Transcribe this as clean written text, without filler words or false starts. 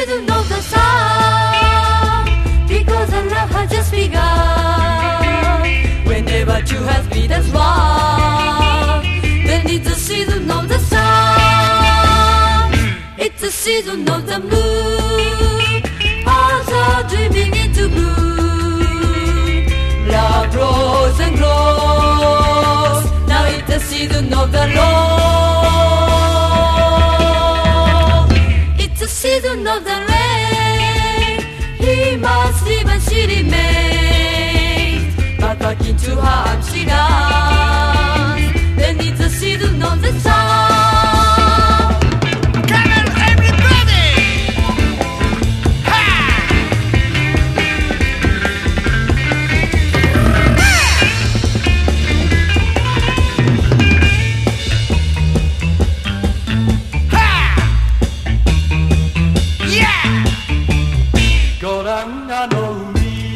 season of the sun, because our love has just begun. Whenever two has been as one, then it's the season of the sun. It's the season of the moon, hearts are dreaming into bloom. Love grows and grows, now it's the season of the Lord. It's the season of the rain, he must leave and she remains, but back into her arms she runs.